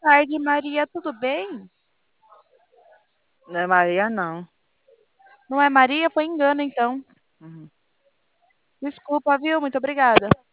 tarde, Maria. Tudo bem? Não é Maria, não. Não é Maria? Foi engano, então. Uhum. Desculpa, viu? Muito obrigada.